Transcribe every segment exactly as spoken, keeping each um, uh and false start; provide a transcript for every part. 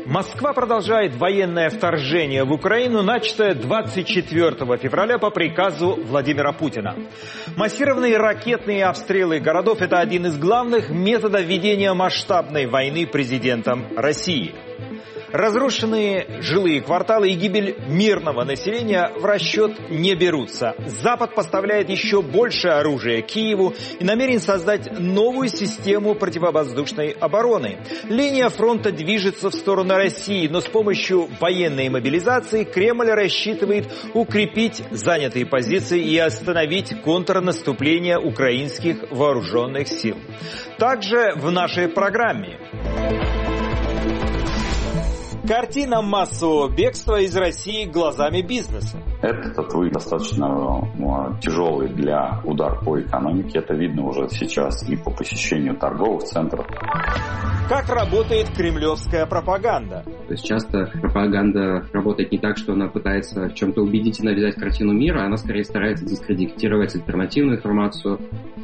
Москва продолжает военное вторжение в Украину, начатое двадцать четвёртого февраля по приказу Владимира Путина. Массированные ракетные обстрелы городов – это один из главных методов ведения масштабной войны президентом России. Разрушенные жилые кварталы и гибель мирного населения в расчет не берутся. Запад поставляет еще больше оружия Киеву и намерен создать новую систему противовоздушной обороны. Линия фронта движется в сторону России, но с помощью военной мобилизации Кремль рассчитывает укрепить занятые позиции и остановить контрнаступление украинских вооруженных сил. Также в нашей программе картина массового бегства из России глазами бизнеса. Этот выбор достаточно тяжелый для удар по экономике. Это видно уже сейчас и по посещению торговых центров. Как работает кремлевская пропаганда? То есть часто пропаганда работает не так, что она пытается в чем-то убедительно взять картину мира, она скорее старается дискредитировать альтернативную информацию.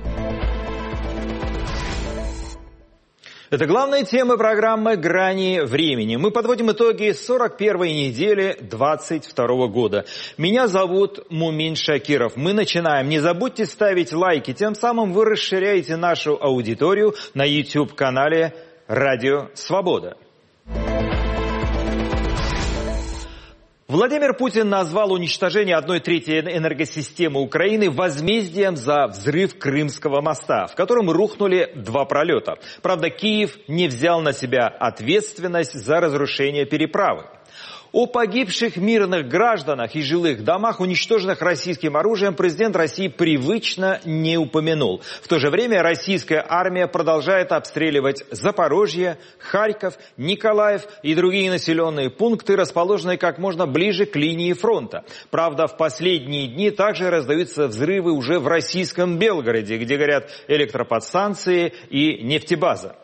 Это главные темы программы «Грани времени». Мы подводим итоги сорок первой недели двадцать второго года. Меня зовут Мумин Шакиров. Мы начинаем. Не забудьте ставить лайки. Тем самым вы расширяете нашу аудиторию на YouTube-канале «Радио Свобода». Владимир Путин назвал уничтожение одной трети энергосистемы Украины возмездием за взрыв Крымского моста, в котором рухнули два пролета. Правда, Киев не взял на себя ответственность за разрушение переправы. О погибших мирных гражданах и жилых домах, уничтоженных российским оружием, президент России привычно не упомянул. В то же время российская армия продолжает обстреливать Запорожье, Харьков, Николаев и другие населенные пункты, расположенные как можно ближе к линии фронта. Правда, в последние дни также раздаются взрывы уже в российском Белгороде, где горят электроподстанции и нефтебаза.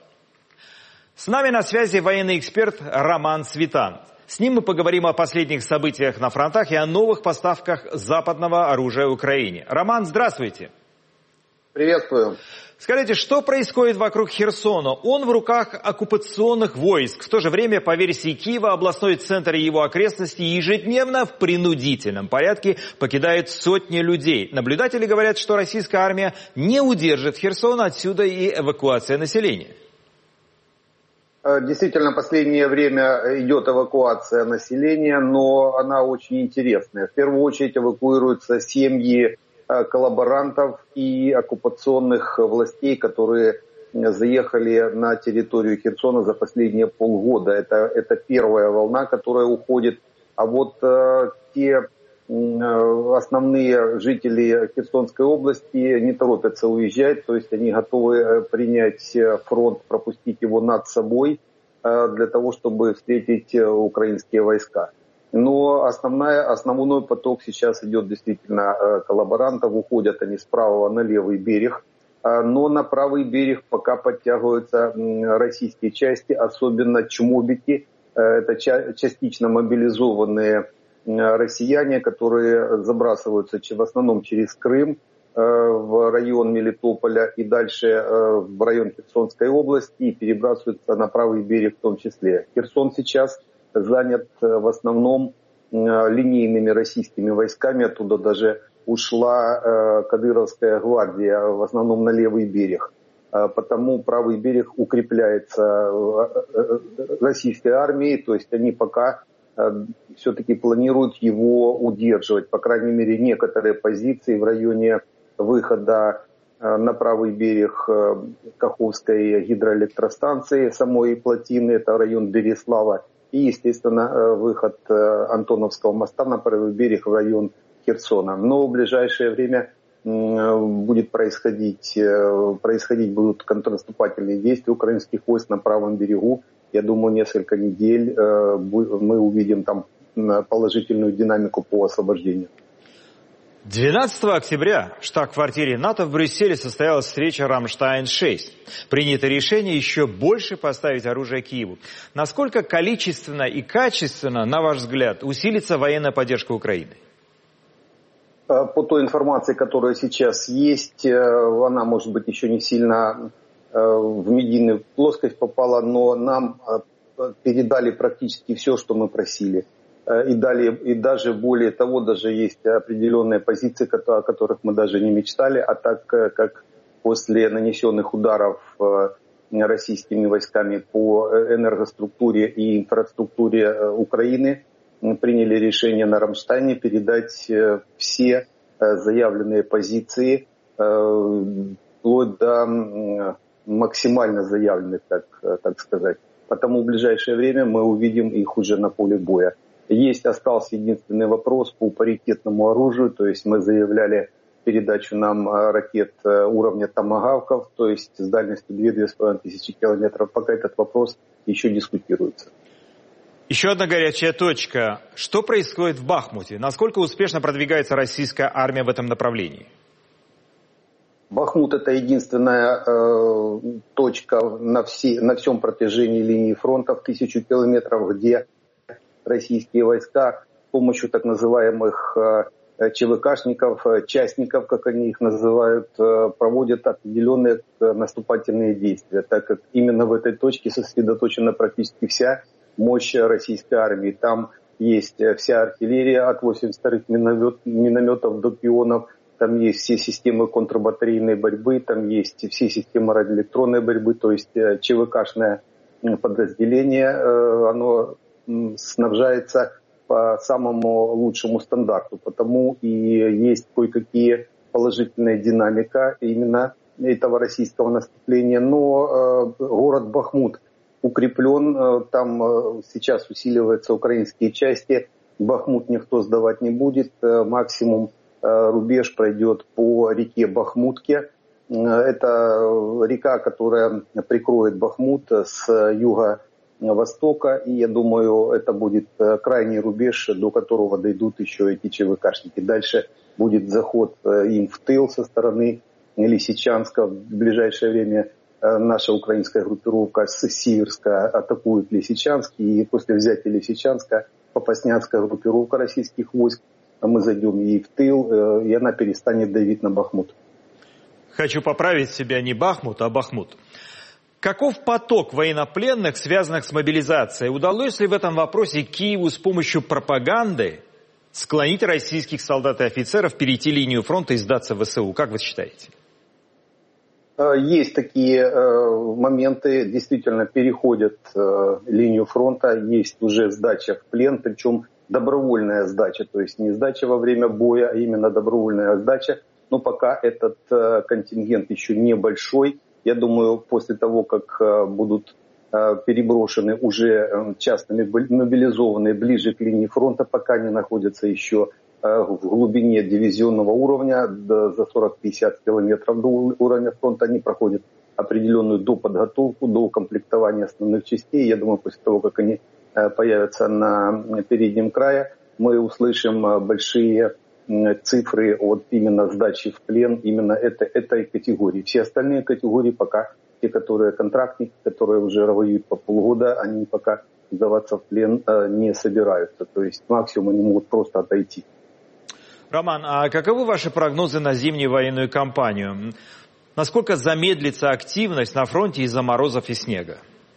С нами на связи военный эксперт Роман Цветан. С ним мы поговорим о последних событиях на фронтах и о новых поставках западного оружия Украине. Роман, здравствуйте. Приветствую. Скажите, что происходит вокруг Херсона? Он в руках оккупационных войск. В то же время, по версии Киева, областной центр и его окрестности ежедневно в принудительном порядке покидают сотни людей. Наблюдатели говорят, что российская армия не удержит Херсон, отсюда и эвакуация населения. Действительно, в последнее время идет эвакуация населения, но она очень интересная. В первую очередь эвакуируются семьи коллаборантов и оккупационных властей, которые заехали на территорию Херсона за последние полгода. Это, это первая волна, которая уходит. А вот э, те э, основные жители Херсонской области не торопятся уезжать, то есть они готовы принять фронт, пропустить его над собой э, для того, чтобы встретить украинские войска. Но основная, основной поток сейчас идет действительно э, коллаборантов, уходят они с правого на левый берег. Но на правый берег пока подтягиваются российские части, особенно чмобики. Это частично мобилизованные россияне, которые забрасываются в основном через Крым в район Мелитополя и дальше в район Херсонской области и перебрасываются на правый берег в том числе. Херсон сейчас занят в основном линейными российскими войсками, оттуда даже ушла э, Кадыровская гвардия, в основном на левый берег. Э, потому правый берег укрепляется э, э, российской армией, то есть они пока э, все-таки планируют его удерживать. По крайней мере, некоторые позиции в районе выхода э, на правый берег э, Каховской гидроэлектростанции, самой плотины, это район Береслава, и, естественно, э, выход э, Антоновского моста на правый берег в район Херсона. Но в ближайшее время будет происходить, происходить будут контрнаступательные действия украинских войск на правом берегу. Я думаю, несколько недель мы увидим там положительную динамику по освобождению. двенадцатого октября в штаб-квартире НАТО в Брюсселе состоялась встреча Рамштайн шесть. Принято решение еще больше поставить оружие Киеву. Насколько количественно и качественно, на ваш взгляд, усилится военная поддержка Украины? По той информации, которая сейчас есть, она, может быть, еще не сильно в медийную плоскость попала, но нам передали практически все, что мы просили. И, далее, и даже более того, даже есть определенные позиции, о которых мы даже не мечтали, а так как после нанесенных ударов российскими войсками по энергоструктуре и инфраструктуре Украины, приняли решение на Рамштайне передать все заявленные позиции, вплоть до максимально заявленных, так, так сказать. Потому в ближайшее время мы увидим их уже на поле боя. Есть, остался единственный вопрос по паритетному оружию, то есть мы заявляли передачу нам ракет уровня томагавков, то есть с дальностью две-две с половиной тысячи километров. Пока этот вопрос еще дискутируется. Еще одна горячая точка. Что происходит в Бахмуте? Насколько успешно продвигается российская армия в этом направлении? Бахмут — это единственная э, точка на, все, на всем протяжении линии фронта в тысячу километров, где российские войска с помощью так называемых э, ЧВКшников, частников, как они их называют, э, проводят определенные наступательные действия, так как именно в этой точке сосредоточена практически вся мощь российской армии. Там есть вся артиллерия от восемьдесят вторых миномет, минометов до пионов, там есть все системы контрбатарейной борьбы, там есть все системы радиоэлектронной борьбы, то есть ЧВКшное подразделение, оно снабжается по самому лучшему стандарту, потому и есть кое-какие положительная динамика именно этого российского наступления. Но город Бахмут укреплен, там сейчас усиливаются украинские части, Бахмут никто сдавать не будет, максимум рубеж пройдет по реке Бахмутке. Это река, которая прикроет Бахмут с юго-востока, и я думаю, это будет крайний рубеж, до которого дойдут еще эти ЧВКшники. Дальше будет заход им в тыл со стороны Лисичанска. В ближайшее время наша украинская группировка с Сиверска атакует Лисичанск, и после взятия Лисичанска попаснянская группировка российских войск, мы зайдем ей в тыл, и она перестанет давить на Бахмут. Хочу поправить себя, не Бахмут, а Бахмут. Каков поток военнопленных, связанных с мобилизацией? Удалось ли в этом вопросе Киеву с помощью пропаганды склонить российских солдат и офицеров перейти линию фронта и сдаться в ВСУ? Как вы считаете? Есть такие моменты, действительно переходят линию фронта, есть уже сдача в плен, причем добровольная сдача, то есть не сдача во время боя, а именно добровольная сдача. Но пока этот контингент еще небольшой. Я думаю, после того, как будут переброшены уже частными мобилизованные ближе к линии фронта, пока они находятся еще в глубине дивизионного уровня, за сорок-пятьдесят километров до уровня фронта, они проходят определенную доподготовку, доукомплектование основных частей. Я думаю, после того, как они появятся на переднем крае, мы услышим большие цифры от именно сдачи в плен именно это, этой категории. Все остальные категории пока, те, которые контрактники, которые уже воюют по полгода, они пока сдаваться в плен не собираются. То есть максимум они могут просто отойти. Роман, а каковы ваши прогнозы на зимнюю военную кампанию? Насколько замедлится активность на фронте из-за морозов и снега?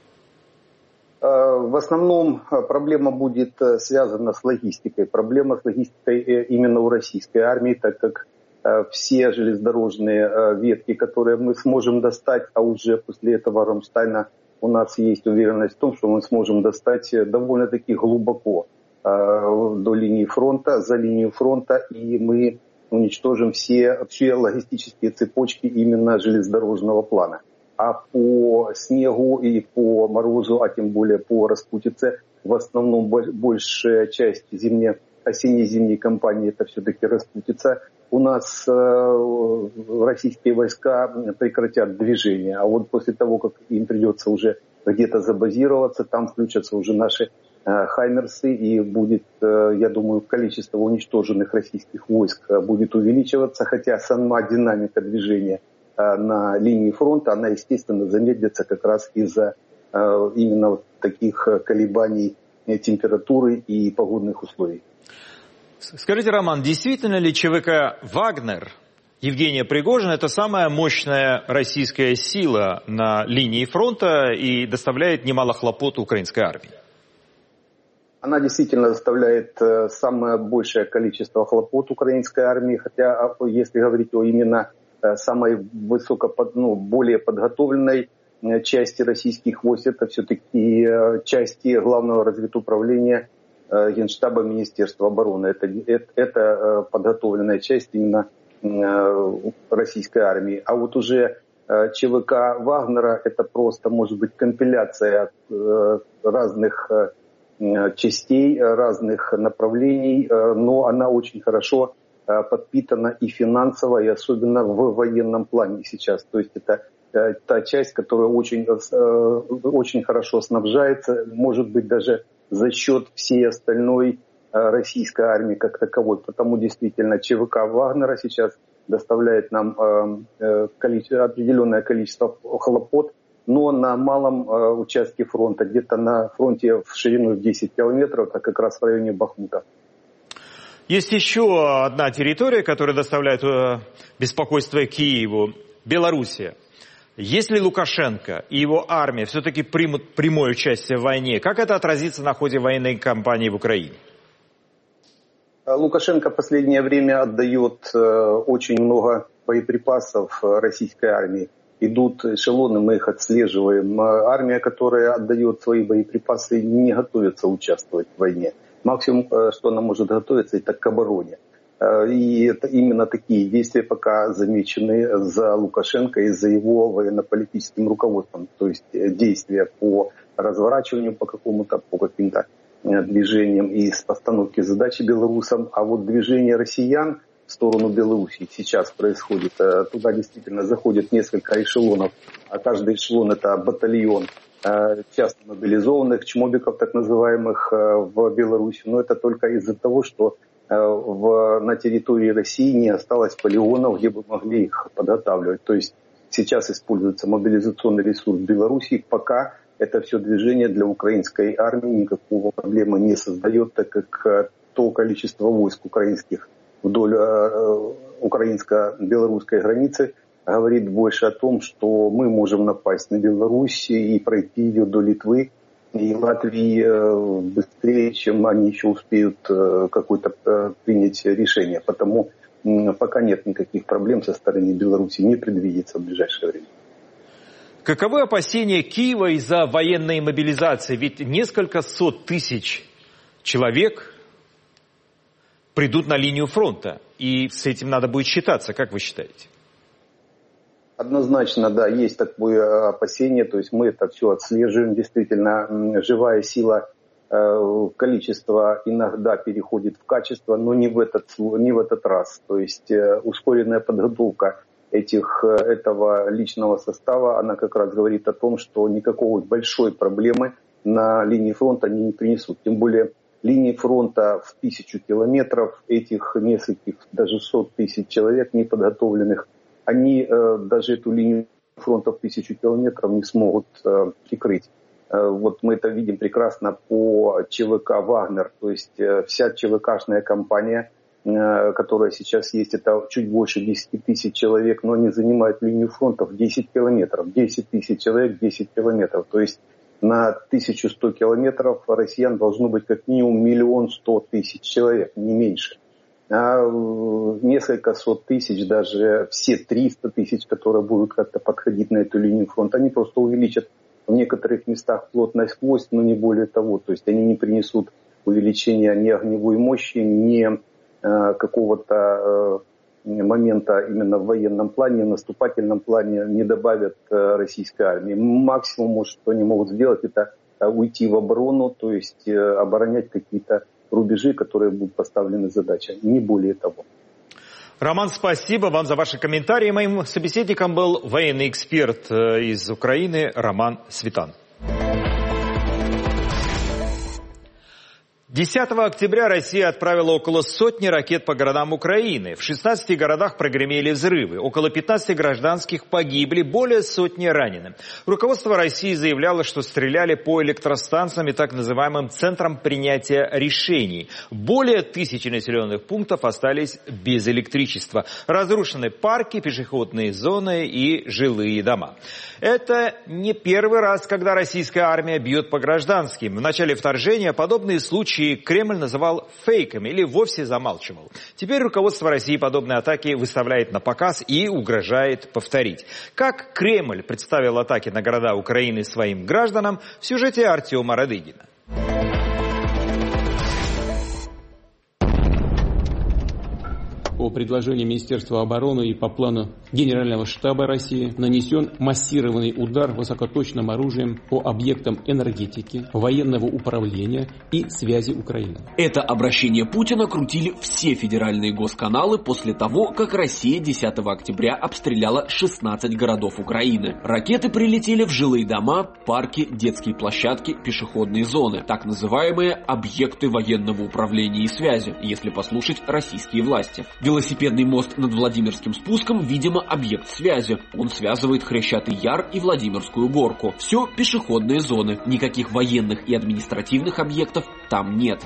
В основном проблема будет связана с логистикой. Проблема с логистикой именно у российской армии, так как все железнодорожные ветки, которые мы сможем достать, а уже после этого Рамштайна у нас есть уверенность в том, что мы сможем достать довольно-таки глубоко до линии фронта, за линию фронта, и мы уничтожим все, все логистические цепочки именно железнодорожного плана. А по снегу и по морозу, а тем более по распутице, в основном большая часть зимней, осенне-зимней кампании это все-таки распутица. У нас э, российские войска прекратят движение, а вот после того, как им придется уже где-то забазироваться, там включатся уже наши э, хаймерсы, и будет, э, я думаю, количество уничтоженных российских войск будет увеличиваться, хотя сама динамика движения на линии фронта, она, естественно, замедлится как раз из-за э, именно вот таких колебаний температуры и погодных условий. Скажите, Роман, действительно ли ЧВК «Вагнер» Евгения Пригожина – это самая мощная российская сила на линии фронта и доставляет немало хлопот украинской армии. Она действительно доставляет самое большее количество хлопот украинской армии, хотя если говорить о именно самой высоко, ну, более подготовленной части российских войск, это все-таки части Главного разведуправления Генштаба Министерства обороны. Это, это, это подготовленная часть именно российской армии. А вот уже ЧВК Вагнера — это просто, может быть, компиляция разных частей, разных направлений, но она очень хорошо подпитана и финансово, и особенно в военном плане сейчас. То есть это та часть, которая очень, очень хорошо снабжается, может быть, даже за счет всей остальной российской армии как таковой. Потому действительно ЧВК Вагнера сейчас доставляет нам количество, определенное количество хлопот, но на малом участке фронта, где-то на фронте в ширину десять километров, это как раз в районе Бахмута. Есть еще одна территория, которая доставляет беспокойство Киеву – Белоруссия. Если Лукашенко и его армия все-таки примут прямое участие в войне, как это отразится на ходе военной кампании в Украине? Лукашенко в последнее время отдает очень много боеприпасов российской армии. Идут эшелоны, мы их отслеживаем. Армия, которая отдает свои боеприпасы, не готовится участвовать в войне. Максимум, что она может готовиться, это к обороне. И это именно такие действия пока замечены за Лукашенко и за его военно-политическим руководством. То есть действия по разворачиванию по какому-то, по каким-то движениям и с постановки задачи белорусам. А вот движение россиян в сторону Белоруссии сейчас происходит. Туда действительно заходит несколько эшелонов, а каждый эшелон — это батальон часто мобилизованных чмобиков, так называемых, в Беларуси. Но это только из-за того, что в, на территории России не осталось полигонов, где бы могли их подготавливать. То есть сейчас используется мобилизационный ресурс Беларуси, пока это все движение для украинской армии никакого проблемы не создает, так как то количество войск украинских вдоль э, украинско-белорусской границы говорит больше о том, что мы можем напасть на Беларусь и пройти ее до Литвы и Латвии э, быстрее, чем они еще успеют э, какое-то э, принять решение. Потому э, пока нет никаких проблем со стороны Беларуси, не предвидится в ближайшее время. Каковы опасения Киева из-за военной мобилизации? Ведь несколько сот тысяч человек придут на линию фронта, и с этим надо будет считаться. Как вы считаете? Однозначно, да, есть такое опасение, то есть мы это все отслеживаем. Действительно, живая сила, количество иногда переходит в качество, но не в этот, не в этот раз. То есть ускоренная подготовка этих, этого личного состава, она как раз говорит о том, что никакой большой проблемы на линии фронта они не принесут. Тем более линии фронта в тысячу километров, этих нескольких, даже сот тысяч человек неподготовленных, они э, даже эту линию фронта в тысячу километров не смогут э, прикрыть. Э, вот мы это видим прекрасно по ЧВК «Вагнер», то есть э, вся ЧВКшная компания, э, которая сейчас есть, это чуть больше десять тысяч человек, но они занимают линию фронта в десять километров. десять тысяч человек, десять километров. То есть на тысячу сто километров россиян должно быть как минимум миллион сто тысяч человек, не меньше. А несколько сот тысяч, даже все триста тысяч, которые будут как-то подходить на эту линию фронта, они просто увеличат в некоторых местах плотность войск, но не более того. То есть они не принесут увеличения ни огневой мощи, ни э, какого-то э, момента именно в военном плане, в наступательном плане не добавят э, российской армии. Максимум, может, что они могут сделать, это э, уйти в оборону, то есть э, оборонять какие-то рубежи, которые будут поставлены задача, не более того. Роман, спасибо вам за ваши комментарии. Моим собеседником был военный эксперт из Украины Роман Светан. десятого октября Россия отправила около сотни ракет по городам Украины. В шестнадцати городах прогремели взрывы. Около пятнадцати гражданских погибли, более сотни ранены. Руководство России заявляло, что стреляли по электростанциям и так называемым центрам принятия решений. Более тысячи населенных пунктов остались без электричества. Разрушены парки, пешеходные зоны и жилые дома. Это не первый раз, когда российская армия бьет по гражданским. В начале вторжения подобные случаи Кремль называл фейками или вовсе замалчивал. Теперь руководство России подобные атаки выставляет на показ и угрожает повторить. Как Кремль представил атаки на города Украины своим гражданам, в сюжете Артема Радыгина. По предложению Министерства обороны и по плану Генерального штаба России нанесен массированный удар высокоточным оружием по объектам энергетики, военного управления и связи Украины. Это обращение Путина крутили все федеральные госканалы после того, как Россия десятого октября обстреляла шестнадцать городов Украины. Ракеты прилетели в жилые дома, парки, детские площадки, пешеходные зоны, так называемые объекты военного управления и связи, если послушать российские власти. Велосипедный мост над Владимирским спуском, видимо, объект связи. Он связывает Хрещатый Яр и Владимирскую горку. Все пешеходные зоны. Никаких военных и административных объектов там нет.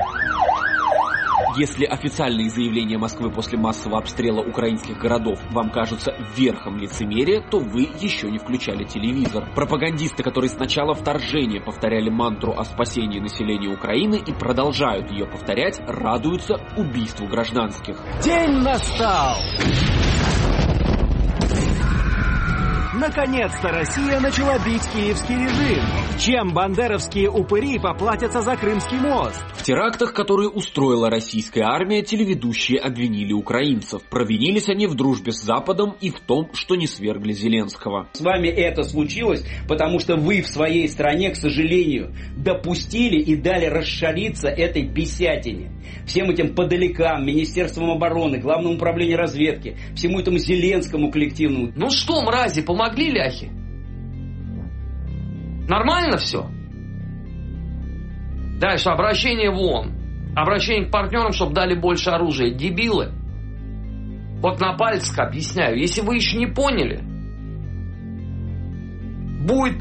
Если официальные заявления Москвы после массового обстрела украинских городов вам кажутся верхом лицемерия, то вы еще не включали телевизор. Пропагандисты, которые с начала вторжения повторяли мантру о спасении населения Украины и продолжают ее повторять, радуются убийству гражданских. День настал! Наконец-то Россия начала бить киевский режим. Чем бандеровские упыри поплатятся за Крымский мост? В терактах, которые устроила российская армия, телеведущие обвинили украинцев. Провинились они в дружбе с Западом и в том, что не свергли Зеленского. С вами это случилось, потому что вы в своей стране, к сожалению, допустили и дали расшалиться этой бесятине. Всем этим подалякам, Министерством обороны, Главному управлению разведки, всему этому Зеленскому коллективному. Ну что, мрази, помогли ляхи? Нормально все? Дальше обращение в ООН. Обращение к партнерам, чтобы дали больше оружия. Дебилы. Вот на пальцах объясняю. Если вы еще не поняли, будет...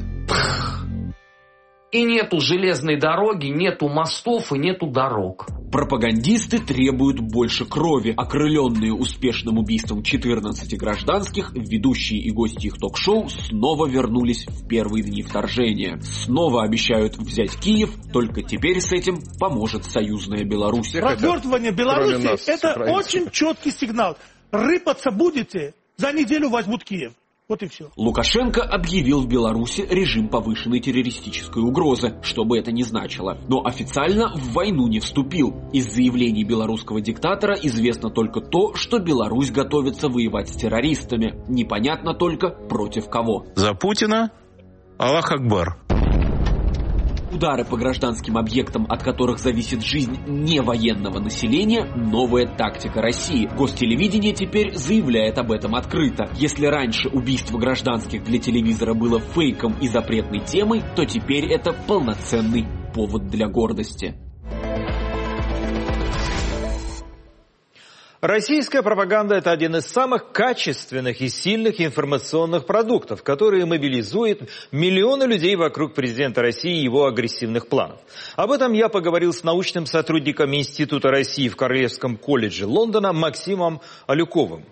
И нету железной дороги, нету мостов и нету дорог. Пропагандисты требуют больше крови. Окрыленные успешным убийством четырнадцати гражданских, ведущие и гости их ток-шоу снова вернулись в первые дни вторжения. Снова обещают взять Киев, только теперь с этим поможет союзная Беларусь. Развертывание Беларуси – это очень четкий сигнал. Рыпаться будете, за неделю возьмут Киев. Вот и все. Лукашенко объявил в Беларуси режим повышенной террористической угрозы, что бы это ни значило. Но официально в войну не вступил. Из заявлений белорусского диктатора известно только то, что Беларусь готовится воевать с террористами. Непонятно только, против кого. За Путина, Аллах Акбар. Удары по гражданским объектам, от которых зависит жизнь невоенного населения – новая тактика России. Гостелевидение теперь заявляет об этом открыто. Если раньше убийство гражданских для телевизора было фейком и запретной темой, то теперь это полноценный повод для гордости. Российская пропаганда – это один из самых качественных и сильных информационных продуктов, которые мобилизует миллионы людей вокруг президента России и его агрессивных планов. Об этом я поговорил с научным сотрудником Института России в Королевском колледже Лондона Максимом Алюковым.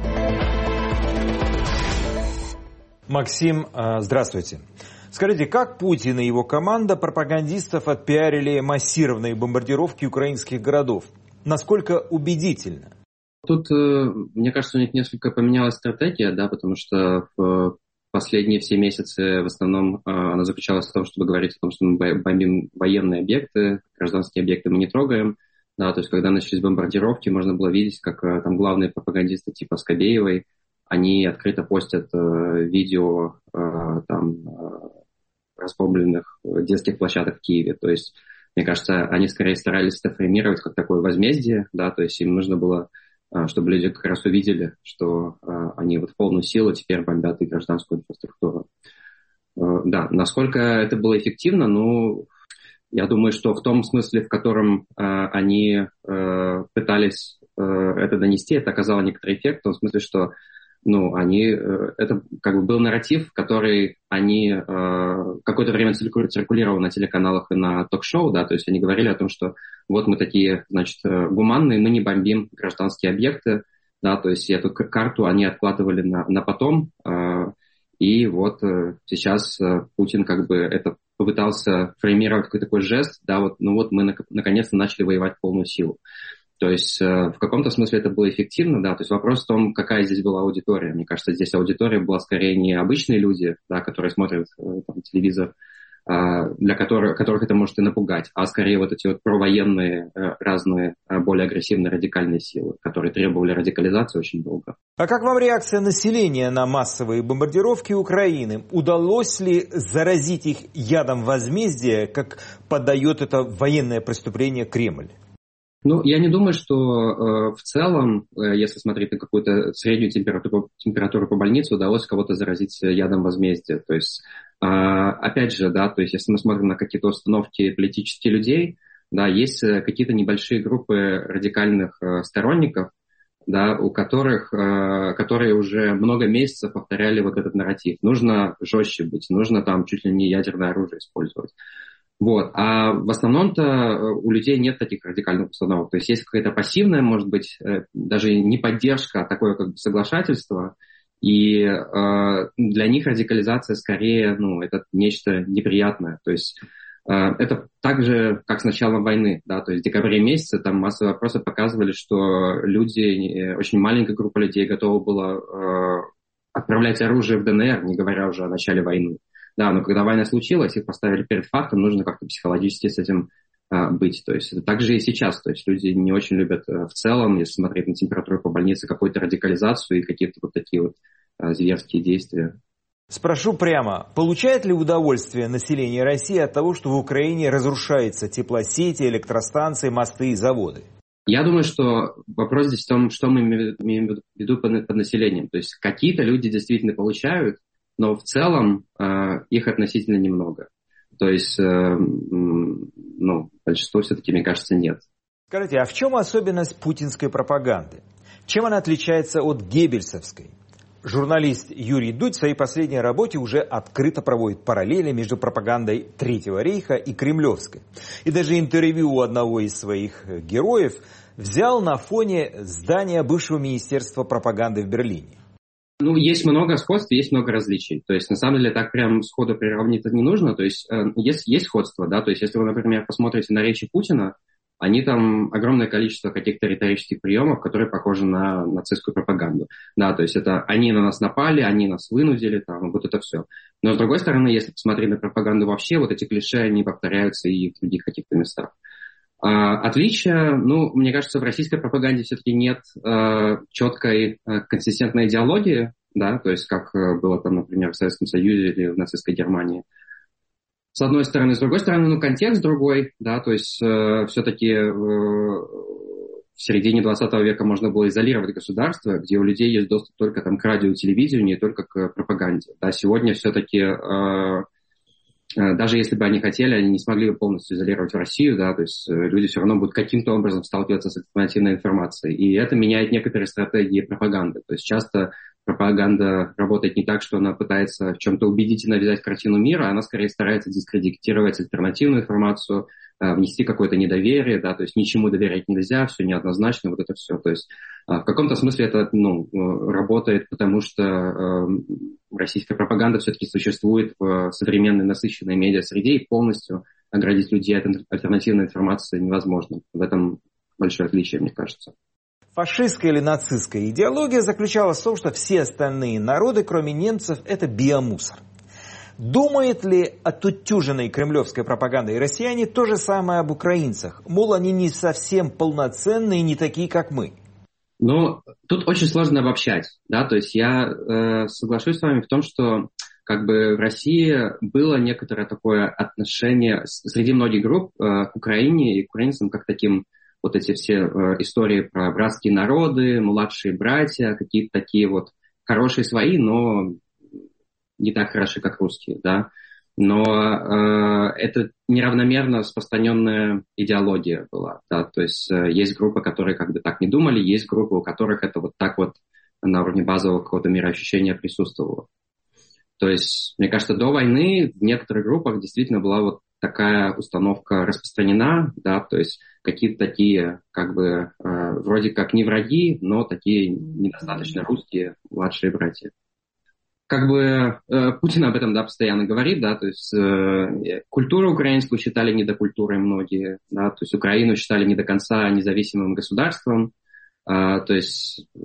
Максим, здравствуйте. Скажите, как Путин и его команда пропагандистов отпиарили массированные бомбардировки украинских городов? Насколько убедительно? Тут, мне кажется, у них несколько поменялась стратегия, да, потому что в последние все месяцы в основном она заключалась в том, чтобы говорить о том, что мы бомбим военные объекты, гражданские объекты мы не трогаем. Да, то есть, когда начались бомбардировки, можно было видеть, как там главные пропагандисты типа Скобеевой, они открыто постят видео там разбомбленных детских площадок в Киеве. То есть, мне кажется, они скорее старались это фреймировать как такое возмездие, да, то есть им нужно было, чтобы люди как раз увидели, что они вот в полную силу теперь бомбят и гражданскую инфраструктуру. Да, насколько это было эффективно, ну, Я думаю, что в том смысле, в котором э, они э, пытались э, это донести, это оказало некоторый эффект, в том смысле, что ну, они, э, это как бы был нарратив, который они э, какое-то время циркулировал на телеканалах и на ток-шоу, да, то есть они говорили о том, что вот мы такие, значит, гуманные, мы не бомбим гражданские объекты, да, то есть эту карту они откладывали на, на потом, э, и вот э, сейчас э, Путин как бы это попытался фреймировать какой-то такой жест, да, вот, ну вот мы на, наконец-то начали воевать в полную силу. То есть э, в каком-то смысле это было эффективно, да, то есть вопрос в том, какая здесь была аудитория. Мне кажется, здесь аудитория была скорее не обычные люди, да, которые смотрят э, там, телевизор, э, для которых, которых это может и напугать, а скорее вот эти вот провоенные э, разные э, более агрессивные радикальные силы, которые требовали радикализации очень долго. А как вам реакция населения на массовые бомбардировки Украины? Удалось ли заразить их ядом возмездия, как подает это военное преступление Кремль? Ну, я не думаю, что э, в целом, э, если смотреть на какую-то среднюю температуру, температуру по больнице, удалось кого-то заразить ядом возмездия. То есть, э, опять же, да, то есть если мы смотрим на какие-то установки политических людей, да, есть какие-то небольшие группы радикальных э, сторонников, да, у которых, э, которые уже много месяцев повторяли вот этот нарратив. Нужно жестче быть, нужно там чуть ли не ядерное оружие использовать. Вот. А в основном-то у людей нет таких радикальных установок. То есть есть какая-то пассивная, может быть, даже не поддержка, а такое как бы соглашательство. И э, для них радикализация скорее, ну, это нечто неприятное. То есть э, это так же, как с началом войны. Да? То есть в декабре месяце там массовые опросы показывали, что люди, очень маленькая группа людей готова была э, отправлять оружие в ДНР, не говоря уже о начале войны. Да, но когда война случилась, их поставили перед фактом, нужно как-то психологически с этим а, быть. То есть так же и сейчас. То есть люди не очень любят а, в целом, если смотреть на температуру по больнице, какую-то радикализацию и какие-то вот такие вот а, зверские действия. Спрошу прямо, получает ли удовольствие население России от того, что в Украине разрушаются теплосети, электростанции, мосты и заводы? Я думаю, что вопрос здесь в том, что мы имеем в виду под, под населением. То есть какие-то люди действительно получают, но в целом э, их относительно немного. То есть, э, ну, большинство все-таки, мне кажется, нет. Скажите, а в чем особенность путинской пропаганды? Чем она отличается от геббельсовской? Журналист Юрий Дудь в своей последней работе уже открыто проводит параллели между пропагандой Третьего рейха и кремлевской. И даже интервью у одного из своих героев взял на фоне здания бывшего министерства пропаганды в Берлине. Ну, есть много сходств, есть много различий. То есть, на самом деле, так прям сходу приравнить это не нужно. То есть, э, есть, есть сходство, да. То есть, если вы, например, посмотрите на речи Путина, они там огромное количество каких-то риторических приемов, которые похожи на нацистскую пропаганду. Да, то есть, это они на нас напали, они нас вынудили, там, вот это все. Но, с другой стороны, если посмотреть на пропаганду вообще, вот эти клише, они повторяются и в других каких-то местах. А, отличия, ну, мне кажется, в российской пропаганде все-таки нет а, четкой а, консистентной идеологии, да, то есть как было там, например, в Советском Союзе или в нацистской Германии. С одной стороны, с другой стороны, ну, контекст другой, да, то есть э, все-таки э, в середине двадцатого века можно было изолировать государство, где у людей есть доступ только там к радио, телевидению, не только к пропаганде. Да, сегодня все-таки э, даже если бы они хотели, они не смогли бы полностью изолировать Россию, да, то есть люди все равно будут каким-то образом сталкиваться с альтернативной информацией. И это меняет некоторые стратегии пропаганды. То есть часто пропаганда работает не так, что она пытается в чем-то убедительно взять картину мира, она скорее старается дискредитировать альтернативную информацию, внести какое-то недоверие, да, то есть ничему доверять нельзя, все неоднозначно, вот это все. То есть в каком-то смысле это, ну, работает, потому что э, российская пропаганда все-таки существует в современной насыщенной медиа-среде, и полностью оградить людей от альтернативной информации невозможно. В этом большое отличие, мне кажется. Фашистская или нацистская идеология заключалась в том, что все остальные народы, кроме немцев, это биомусор. Думает ли отутюженной кремлевской пропагандой россияне то же самое об украинцах? Мол, они не совсем полноценные, не такие, как мы. Ну, тут очень сложно обобщать, да, то есть я э, соглашусь с вами в том, что как бы в России было некоторое такое отношение среди многих групп э, к Украине и к украинцам как таким, вот эти все э, истории про братские народы, младшие братья, какие-то такие вот хорошие свои, но не так хороши, как русские, да. Но э, это неравномерно распространенная идеология была. Да? То есть э, есть группы, которые как бы так не думали, есть группы, у которых это вот так вот на уровне базового какого-то мироощущения присутствовало. То есть, мне кажется, до войны в некоторых группах действительно была вот такая установка распространена, да, то есть какие-то такие, как бы, э, вроде как не враги, но такие недостаточно русские младшие братья. Как бы э, Путин об этом, да, постоянно говорит, да, то есть э, культуру украинскую считали недокультурой многие, да, то есть Украину считали не до конца независимым государством, э, то есть э,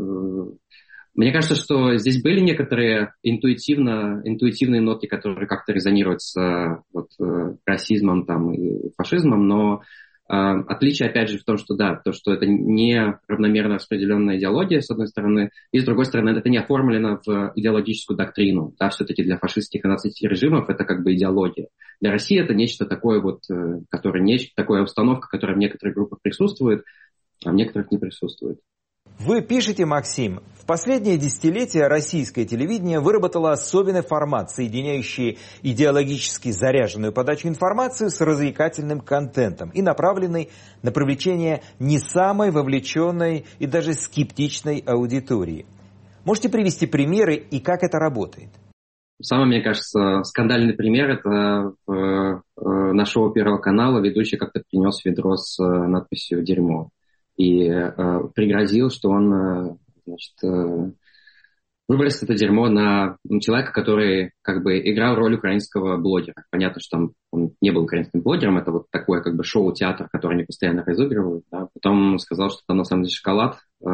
мне кажется, что здесь были некоторые интуитивно, интуитивные нотки, которые как-то резонируют с вот, расизмом там, и фашизмом, но э, отличие, опять же, в том, что да, то, что это не равномерно распределенная идеология, с одной стороны, и с другой стороны, это не оформлено в идеологическую доктрину. Да, все-таки для фашистских и нацистских режимов это как бы идеология. Для России это нечто такое, вот, которое, нечто, такая установка, которая в некоторых группах присутствует, а в некоторых не присутствует. Вы пишете, Максим, в последние десятилетия российское телевидение выработало особенный формат, соединяющий идеологически заряженную подачу информации с развлекательным контентом и направленный на привлечение не самой вовлеченной и даже скептичной аудитории. Можете привести примеры и как это работает? Самый, мне кажется, скандальный пример – это в, на шоу Первого канала ведущий как-то принес ведро с надписью «Дерьмо». И э, пригрозил, что он э, значит, э, выбросит это дерьмо на человека, который как бы играл роль украинского блогера. Понятно, что там он не был украинским блогером, это вот такое как бы шоу-театр, который они постоянно разыгрывают. Да. Потом он сказал, что это на самом деле шоколад, э,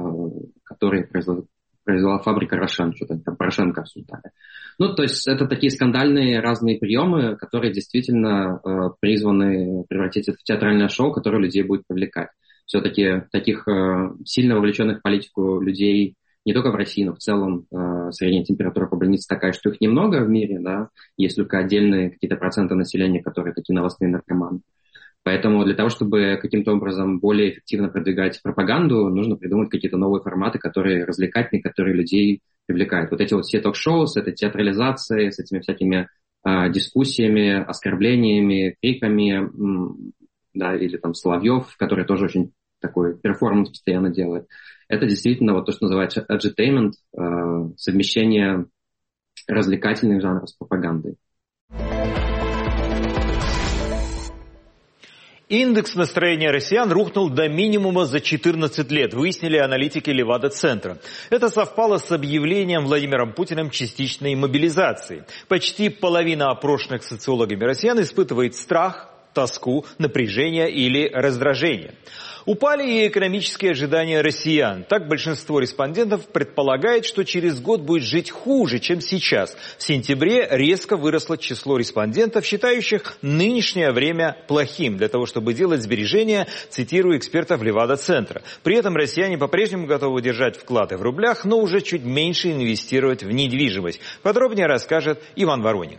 который произвела, произвела фабрика «Рошен», что-то там Порошенко обсуждали. Ну, то есть это такие скандальные разные приемы, которые действительно э, призваны превратить это в театральное шоу, которое людей будет привлекать. Все-таки таких э, сильно вовлеченных в политику людей не только в России, но в целом э, средняя температура по больнице такая, что их немного в мире, да, есть только отдельные какие-то проценты населения, которые такие новостные наркоманы. Поэтому для того, чтобы каким-то образом более эффективно продвигать пропаганду, нужно придумать какие-то новые форматы, которые развлекательные, которые людей привлекают. Вот эти вот все ток-шоу с этой театрализацией, с этими всякими э, дискуссиями, оскорблениями, криками, м- да, или там Соловьев, который тоже очень такой перформанс постоянно делает. Это действительно вот то, что называется edutainment, э, совмещение развлекательных жанров с пропагандой. Индекс настроения россиян рухнул до минимума за четырнадцать лет, выяснили аналитики Левада-центра. Это совпало с объявлением Владимиром Путиным частичной мобилизации. Почти половина опрошенных социологами россиян испытывает страх, тоску, напряжение или раздражение. Упали и экономические ожидания россиян. Так большинство респондентов предполагает, что через год будет жить хуже, чем сейчас. В сентябре резко выросло число респондентов, считающих нынешнее время плохим для того, чтобы делать сбережения, цитирую экспертов Левада-центра. При этом россияне по-прежнему готовы держать вклады в рублях, но уже чуть меньше инвестировать в недвижимость. Подробнее расскажет Иван Воронин.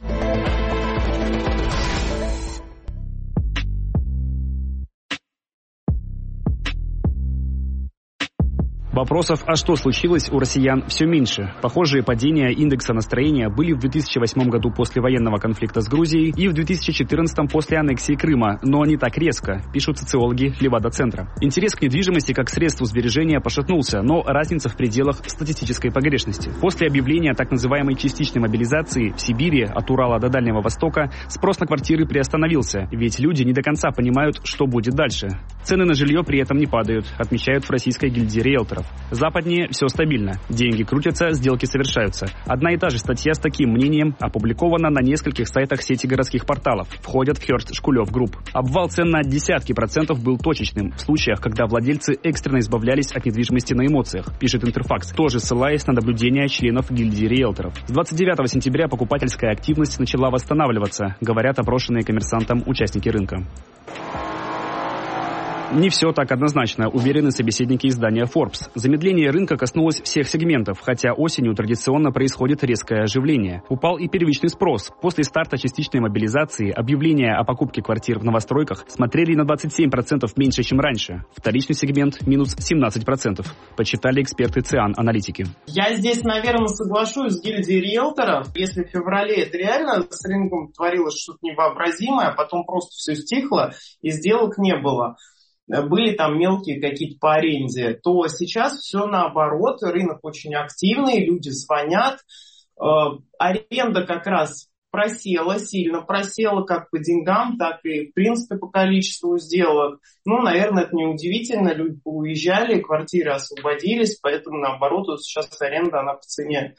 Вопросов, а что случилось, у россиян все меньше. Похожие падения индекса настроения были в две тысячи восьмом году после военного конфликта с Грузией и в две тысячи четырнадцатом после аннексии Крыма, но не так резко, пишут социологи Левада-центра. Интерес к недвижимости как средству сбережения пошатнулся, но разница в пределах статистической погрешности. После объявления так называемой частичной мобилизации в Сибири от Урала до Дальнего Востока спрос на квартиры приостановился, ведь люди не до конца понимают, что будет дальше. Цены на жилье при этом не падают, отмечают в Российской гильдии риэлторов. Западнее все стабильно. Деньги крутятся, сделки совершаются. Одна и та же статья с таким мнением опубликована на нескольких сайтах сети городских порталов. Входят в Хёрст Шкулёв Групп. Обвал цен на десятки процентов был точечным. В случаях, когда владельцы экстренно избавлялись от недвижимости на эмоциях, пишет Интерфакс, тоже ссылаясь на наблюдения членов гильдии риэлторов. С двадцать девятого сентября покупательская активность начала восстанавливаться, говорят опрошенные Коммерсантом участники рынка. Не все так однозначно, уверены собеседники издания Forbes. Замедление рынка коснулось всех сегментов, хотя осенью традиционно происходит резкое оживление. Упал и первичный спрос. После старта частичной мобилизации объявления о покупке квартир в новостройках смотрели на двадцать семь процентов меньше, чем раньше. Вторичный сегмент – минус семнадцать процентов, подсчитали эксперты ЦИАН-аналитики. Я здесь, наверное, соглашусь с гильдией риэлторов. Если в феврале это реально с рынком творилось что-то невообразимое, а потом просто все стихло и сделок не было, были там мелкие какие-то по аренде, то сейчас все наоборот, рынок очень активный, люди звонят, э, аренда как раз просела, сильно просела как по деньгам, так и в принципе по количеству сделок. Ну, наверное, это неудивительно, люди уезжали, квартиры освободились, поэтому наоборот вот сейчас аренда, она по цене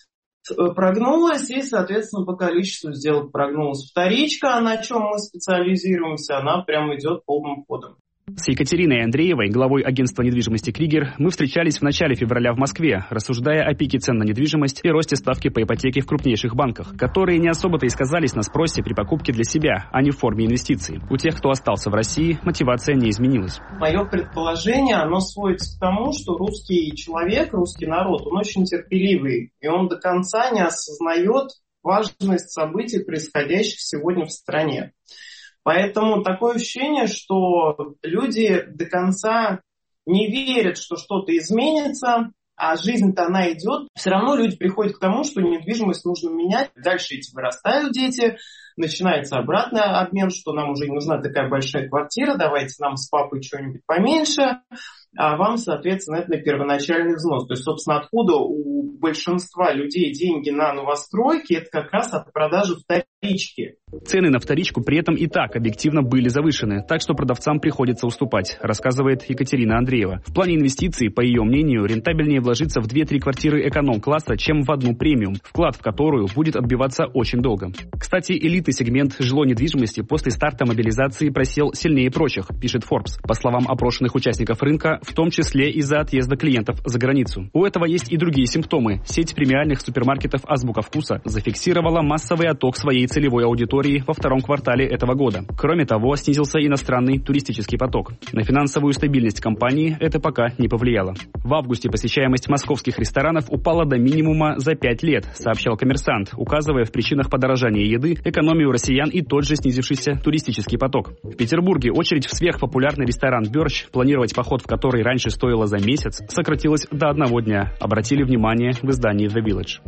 прогнулась и, соответственно, по количеству сделок прогнулась. Вторичка, на чем мы специализируемся, она прям идет полным ходом. С Екатериной Андреевой, главой агентства недвижимости «Кригер», мы встречались в начале февраля в Москве, рассуждая о пике цен на недвижимость и росте ставки по ипотеке в крупнейших банках, которые не особо-то и сказались на спросе при покупке для себя, а не в форме инвестиций. У тех, кто остался в России, мотивация не изменилась. Мое предположение, оно сводится к тому, что русский человек, русский народ, он очень терпеливый, и он до конца не осознает важность событий, происходящих сегодня в стране. Поэтому такое ощущение, что люди до конца не верят, что что-то изменится, а жизнь-то она идет. Все равно люди приходят к тому, что недвижимость нужно менять. Дальше эти вырастают дети, начинается обратный обмен, что нам уже не нужна такая большая квартира, давайте нам с папой что-нибудь поменьше, а вам, соответственно, это на первоначальный взнос. То есть, собственно, откуда у большинства людей деньги на новостройки, это как раз от продажи вторички. Цены на вторичку при этом и так объективно были завышены, так что продавцам приходится уступать, рассказывает Екатерина Андреева. В плане инвестиций, по ее мнению, рентабельнее вложиться в две-три квартиры эконом-класса, чем в одну премиум, вклад в которую будет отбиваться очень долго. Кстати, элитный сегмент жилой недвижимости после старта мобилизации просел сильнее прочих, пишет Forbes. По словам опрошенных участников рынка, в том числе из-за отъезда клиентов за границу. У этого есть и другие симптомы. Сеть премиальных супермаркетов «Азбука вкуса» зафиксировала массовый отток своей целевой аудитории во втором квартале этого года. Кроме того, снизился иностранный туристический поток. На финансовую стабильность компании это пока не повлияло. В августе посещаемость московских ресторанов упала до минимума за пять лет, сообщал «Коммерсант», указывая в причинах подорожания еды, экономию россиян и тот же снизившийся туристический поток. В Петербурге очередь в сверхпопулярный ресторан «Бёрч», планировать поход в который раньше стоило за месяц, сократилась до одного дня, обратили внимание в издании The Village.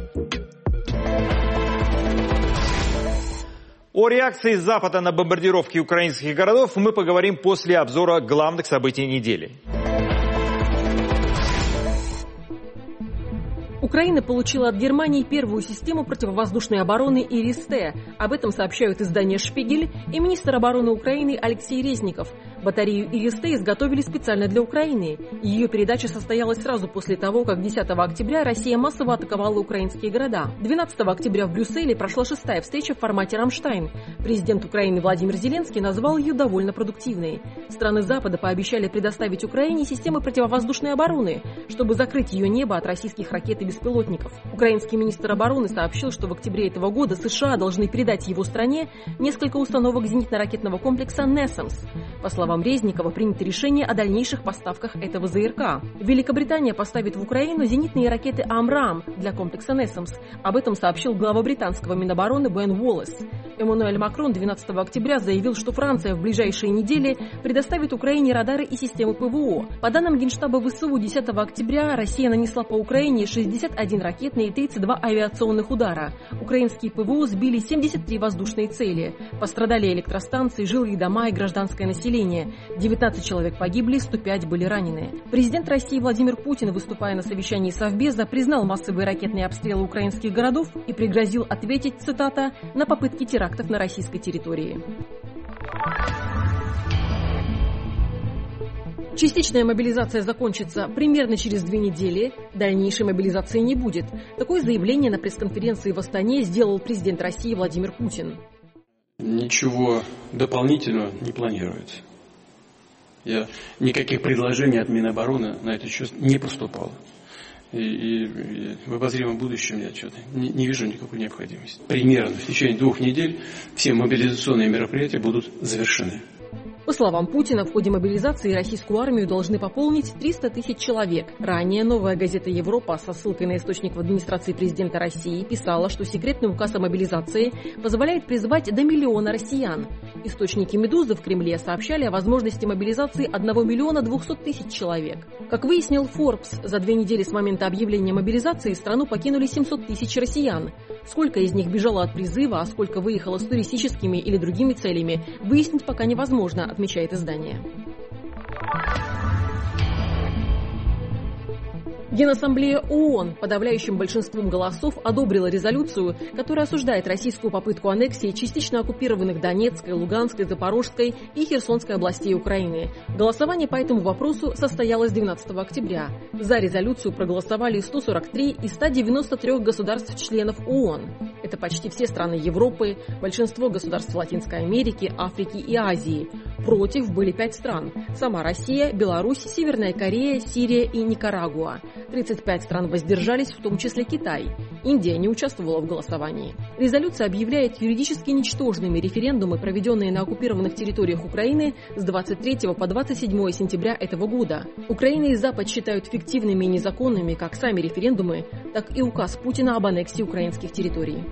О реакции Запада на бомбардировки украинских городов мы поговорим после обзора главных событий недели. Украина получила от Германии первую систему противовоздушной обороны «Ирис-Т». Об этом сообщают издания «Шпигель» и министр обороны Украины Алексей Резников. Батарею «Ирис-Т» изготовили специально для Украины. Ее передача состоялась сразу после того, как десятого октября Россия массово атаковала украинские города. двенадцатого октября в Брюсселе прошла шестая встреча в формате «Рамштайн». Президент Украины Владимир Зеленский назвал ее довольно продуктивной. Страны Запада пообещали предоставить Украине системы противовоздушной обороны, чтобы закрыть ее небо от российских ракет и беспилотников. Украинский министр обороны сообщил, что в октябре этого года США должны передать его стране несколько установок зенитно-ракетного комплекса «Несамс». По словам Резникова, принято решение о дальнейших поставках этого ЗРК. Великобритания поставит в Украину зенитные ракеты «Амрам» для комплекса «Несамс». Об этом сообщил глава британского Минобороны Бен Уоллес. Эммануэль Макрон двенадцатого октября заявил, что Франция в ближайшие недели предоставит Украине радары и системы ПВО. По данным Генштаба ВСУ, десятого октября Россия нанесла по Украине шестьдесят один ракетный и тридцать два авиационных удара. Украинские ПВО сбили семьдесят три воздушные цели. Пострадали электростанции, жилые дома и гражданское население. девятнадцать человек погибли, сто пять были ранены. Президент России Владимир Путин, выступая на совещании Совбеза, признал массовые ракетные обстрелы украинских городов и пригрозил ответить, цитата, на попытки терактов на российской территории. Частичная мобилизация закончится примерно через две недели. Дальнейшей мобилизации не будет. Такое заявление на пресс-конференции в Астане сделал президент России Владимир Путин. Ничего дополнительного не планируется. Я никаких предложений от Минобороны на этот счет не поступало. И, и, и в обозримом будущем я что-то не, не вижу никакой необходимости. Примерно в течение двух недель все мобилизационные мероприятия будут завершены. По словам Путина, в ходе мобилизации российскую армию должны пополнить триста тысяч человек. Ранее «Новая газета Европа» со ссылкой на источник в администрации президента России писала, что секретный указ о мобилизации позволяет призвать до миллиона россиян. Источники «Медузы» в Кремле сообщали о возможности мобилизации одного миллиона двухсот тысяч человек. Как выяснил Forbes, за две недели с момента объявления мобилизации страну покинули семьсот тысяч россиян. Сколько из них бежало от призыва, а сколько выехало с туристическими или другими целями, выяснить пока невозможно, отмечает издание. Генассамблея ООН подавляющим большинством голосов одобрила резолюцию, которая осуждает российскую попытку аннексии частично оккупированных Донецкой, Луганской, Запорожской и Херсонской областей Украины. Голосование по этому вопросу состоялось двенадцатого октября. За резолюцию проголосовали сто сорок три из ста девяноста трёх государств-членов ООН. Это почти все страны Европы, большинство государств Латинской Америки, Африки и Азии. Против были пять стран – сама Россия, Беларусь, Северная Корея, Сирия и Никарагуа. тридцать пять стран воздержались, в том числе Китай. Индия не участвовала в голосовании. Резолюция объявляет юридически ничтожными референдумы, проведенные на оккупированных территориях Украины с двадцать третьего по двадцать седьмое сентября этого года. Украина и Запад считают фиктивными и незаконными как сами референдумы, так и указ Путина об аннексии украинских территорий.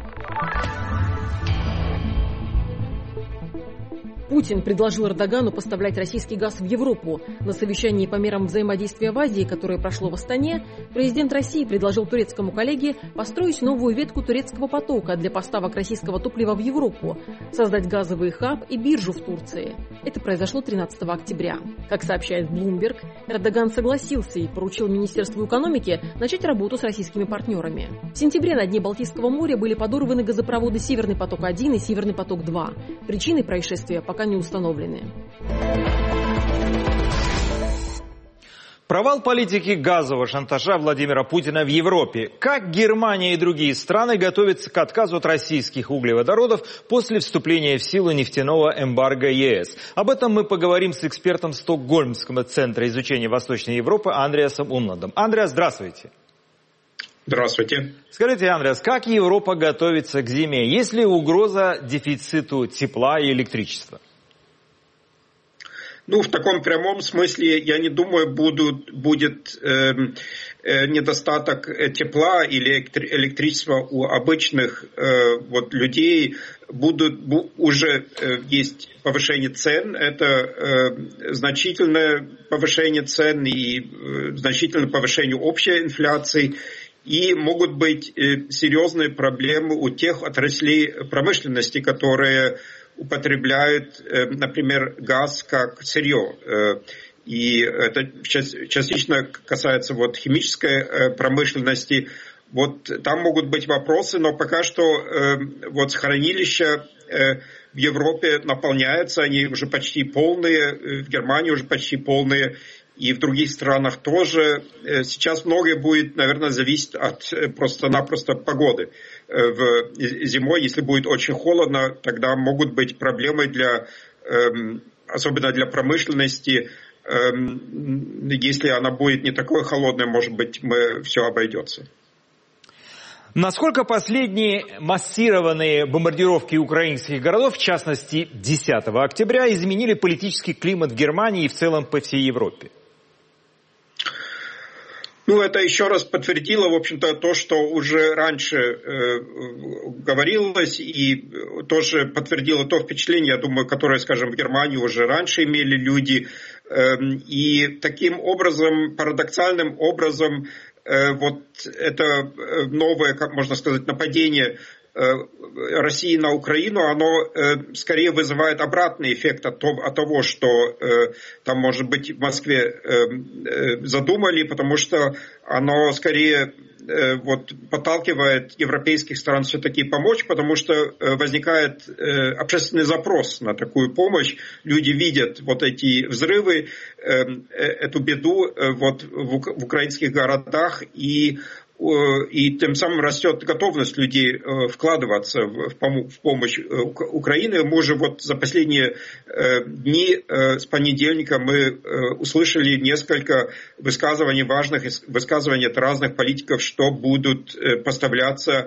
Путин предложил Эрдогану поставлять российский газ в Европу. На совещании по мерам взаимодействия в Азии, которое прошло в Астане, президент России предложил турецкому коллеге построить новую ветку турецкого потока для поставок российского топлива в Европу, создать газовый хаб и биржу в Турции. Это произошло тринадцатого октября. Как сообщает Bloomberg, Эрдоган согласился и поручил Министерству экономики начать работу с российскими партнерами. В сентябре на дне Балтийского моря были подорваны газопроводы «Северный поток-один» и «Северный поток-два». Причины происшествия пока не установлены. Провал политики газового шантажа Владимира Путина в Европе. Как Германия и другие страны готовятся к отказу от российских углеводородов после вступления в силу нефтяного эмбарго ЕС? Об этом мы поговорим с экспертом Стокгольмского центра изучения Восточной Европы Андреасом Умландом. Андреас, здравствуйте. Здравствуйте. Скажите, Андреас, как Европа готовится к зиме? Есть ли угроза дефициту тепла и электричества? Ну, в таком прямом смысле, я не думаю, будут, будет э, э, недостаток тепла или электричества у обычных э, вот, людей. Будут, бу, уже э, есть повышение цен, это э, значительное повышение цен и э, значительное повышение общей инфляции. И могут быть э, серьезные проблемы у тех отраслей промышленности, которые употребляют, например, газ как сырье. И это частично касается вот химической промышленности. Вот там могут быть вопросы, но пока что вот хранилища в Европе наполняются, они уже почти полные, в Германии уже почти полные, и в других странах тоже. Сейчас многое будет, наверное, зависеть от просто-напросто погоды. В зимой, если будет очень холодно, тогда могут быть проблемы для, особенно для промышленности. Если она будет не такой холодной, может быть, мы все обойдется. Насколько последние массированные бомбардировки украинских городов, в частности десятого октября, изменили политический климат в Германии и в целом по всей Европе? Ну, это еще раз подтвердило, в общем-то, то, что уже раньше э, говорилось, и тоже подтвердило то впечатление, я думаю, которое, скажем, в Германии уже раньше имели люди. Э, и таким образом, парадоксальным образом, э, вот это новое, как можно сказать, нападение России на Украину, оно э, скорее вызывает обратный эффект от того, от того что э, там, может быть, в Москве э, э, задумали, потому что оно скорее э, вот, подталкивает европейских стран все-таки помочь, потому что э, возникает э, общественный запрос на такую помощь. Люди видят вот эти взрывы, э, э, эту беду э, вот, в, в украинских городах, и И тем самым растет готовность людей вкладываться в помощь Украине. Мы уже вот за последние дни с понедельника мы услышали несколько высказываний, важных высказываний от разных политиков, что будут поставляться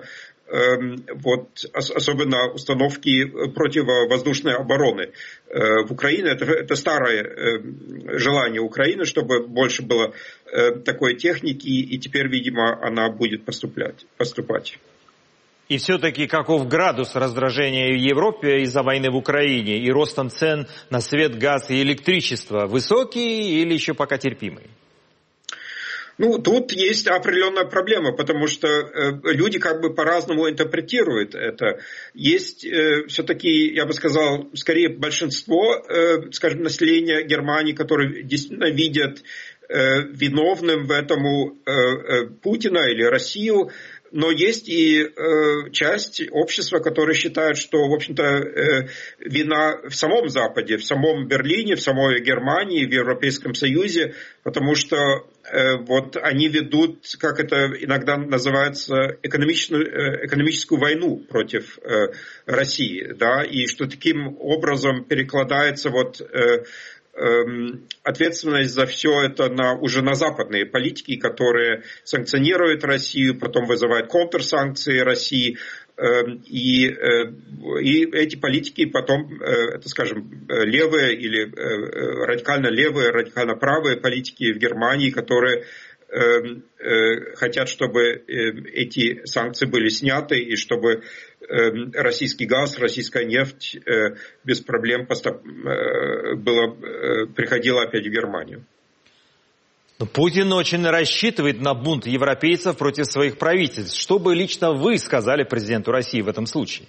вот, особенно установки противовоздушной обороны в Украине. Это, это старое желание Украины, чтобы больше было такой техники, и теперь, видимо, она будет поступать. поступать. И все-таки каков градус раздражения в Европе из-за войны в Украине и ростом цен на свет, газ и электричество? Высокий или еще пока терпимый? Ну, тут есть определенная проблема, потому что э, люди как бы по-разному интерпретируют это. Есть э, все-таки, я бы сказал, скорее большинство, э, скажем, населения Германии, которые действительно видят э, виновным в этом э, э, Путина или Россию. Но есть и э, часть общества, которая считает, что, в общем-то, э, вина в самом Западе, в самом Берлине, в самой Германии, в Европейском Союзе, потому что э, вот они ведут, как это иногда называется, экономическую, э, экономическую войну против э, России, да, и что таким образом перекладается вот э, ответственность за все это на, уже на западные политики, которые санкционируют Россию, потом вызывают контрсанкции России. И, и эти политики потом, это, скажем, левые или радикально левые, радикально правые политики в Германии, которые хотят, чтобы эти санкции были сняты и чтобы российский газ, российская нефть без проблем поступ... было, приходила опять в Германию. Путин очень рассчитывает на бунт европейцев против своих правительств. Что бы лично вы сказали президенту России в этом случае?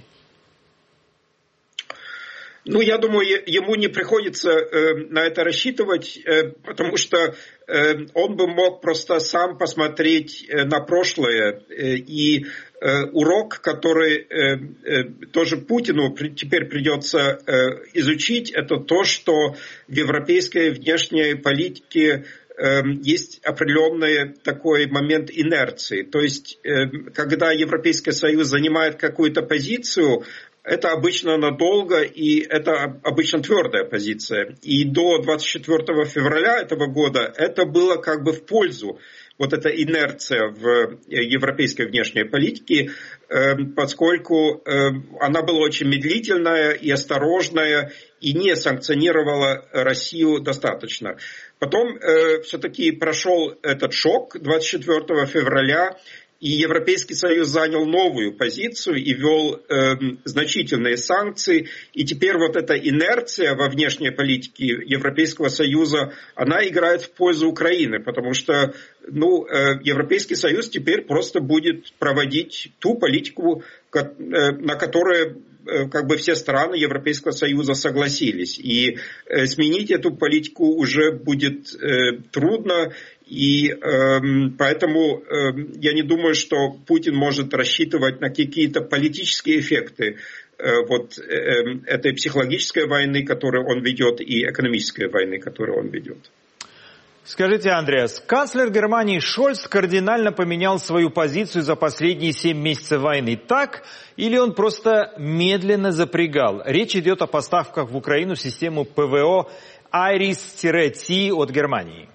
Ну, я думаю, ему не приходится э, на это рассчитывать, э, потому что э, он бы мог просто сам посмотреть э, на прошлое. Э, и э, урок, который э, э, тоже Путину при, теперь придется э, изучить, это то, что в европейской внешней политике э, есть определенный такой момент инерции. То есть, э, когда Европейский Союз занимает какую-то позицию, это обычно надолго, и это обычно твердая позиция. И до двадцать четвёртого февраля этого года это было как бы в пользу, вот эта инерция в европейской внешней политике, поскольку она была очень медлительная и осторожная, и не санкционировала Россию достаточно. Потом все-таки прошел этот шок двадцать четвёртого февраля, и Европейский Союз занял новую позицию и ввел э, значительные санкции. И теперь вот эта инерция во внешней политике Европейского Союза, она играет в пользу Украины, потому что ну, э, Европейский Союз теперь просто будет проводить ту политику, ко- э, на которую э, как бы все страны Европейского Союза согласились. И э, сменить эту политику уже будет э, трудно. И э, поэтому э, я не думаю, что Путин может рассчитывать на какие-то политические эффекты э, вот, э, этой психологической войны, которую он ведет, и экономической войны, которую он ведет. Скажите, Андреас, канцлер Германии Шольц кардинально поменял свою позицию за последние семь месяцев войны. Так или он просто медленно запрягал? Речь идет о поставках в Украину систему ПВО Айрис-Т от Германии.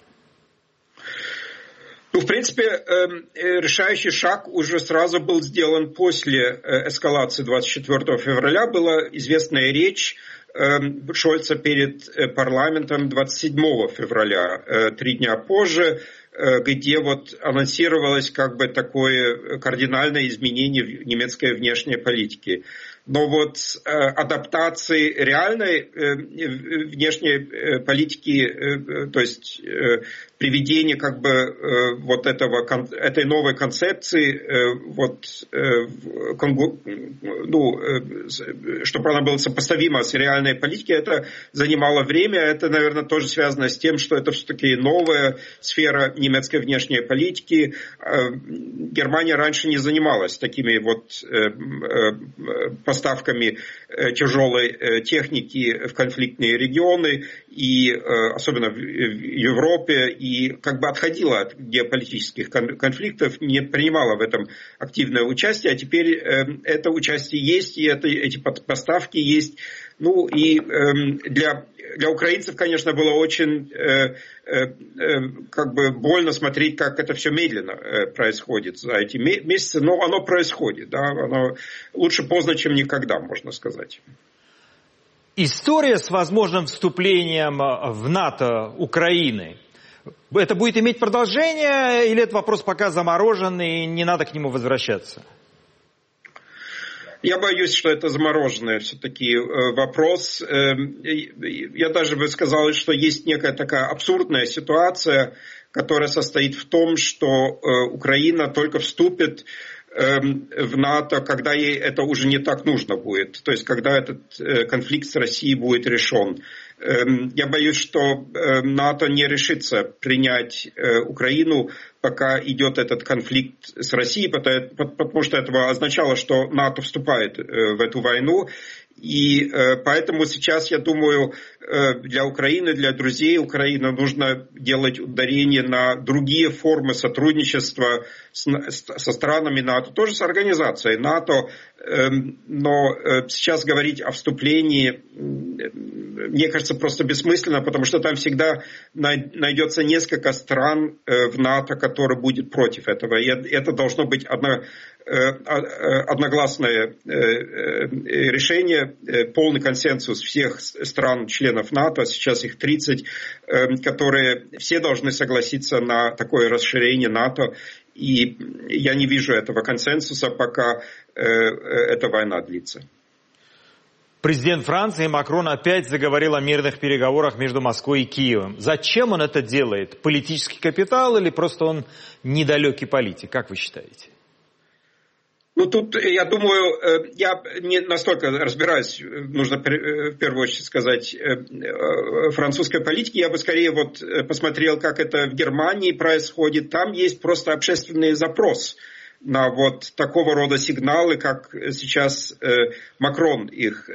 Ну, в принципе, решающий шаг уже сразу был сделан после эскалации двадцать четвёртого февраля. Была известная речь Шольца перед парламентом двадцать седьмого февраля, три дня позже, где вот анонсировалось как бы такое кардинальное изменение в немецкой внешней политике. Но вот э, адаптации реальной э, внешней э, политики, э, то есть э, приведение как бы э, вот этого, этой новой концепции, э, вот, э, конгу, ну, э, чтобы она была сопоставима с реальной политикой, это занимало время. Это, наверное, тоже связано с тем, что это все-таки новая сфера немецкой внешней политики. Э, Германия раньше не занималась такими вот э, э, поставками тяжелой техники в конфликтные регионы, и особенно в Европе, и как бы отходила от геополитических конфликтов, не принимала в этом активное участие, а теперь это участие есть, и это, эти поставки есть. Ну и для, для украинцев, конечно, было очень как бы больно смотреть, как это все медленно происходит за эти месяцы, но оно происходит, да, оно лучше поздно, чем никогда, можно сказать. История с возможным вступлением в НАТО Украины, это будет иметь продолжение или это вопрос пока заморожен и не надо к нему возвращаться? Я боюсь, что это замороженный все-таки вопрос. Я даже бы сказал, что есть некая такая абсурдная ситуация, которая состоит в том, что Украина только вступит в НАТО, когда ей это уже не так нужно будет. То есть, когда этот конфликт с Россией будет решен. Я боюсь, что НАТО не решится принять Украину, пока идет этот конфликт с Россией, потому что это означало, что НАТО вступает в эту войну. И поэтому сейчас, я думаю, для Украины, для друзей Украины нужно делать ударение на другие формы сотрудничества со странами НАТО, тоже с организацией НАТО. Но сейчас говорить о вступлении, мне кажется, просто бессмысленно, потому что там всегда найдется несколько стран в НАТО, которые будут против этого. И это должно быть одно, одногласное решение, полный консенсус всех стран-членов НАТО, сейчас их тридцать, которые все должны согласиться на такое расширение НАТО. И я не вижу этого консенсуса, пока э, эта война длится. Президент Франции Макрон опять заговорил о мирных переговорах между Москвой и Киевом. Зачем он это делает? Политический капитал или просто он недалекий политик? Как вы считаете? Ну, тут, я думаю, я не настолько разбираюсь, нужно в первую очередь сказать, французской политике. Я бы скорее вот посмотрел, как это в Германии происходит. Там есть просто общественный запрос на вот такого рода сигналы, как сейчас Макрон их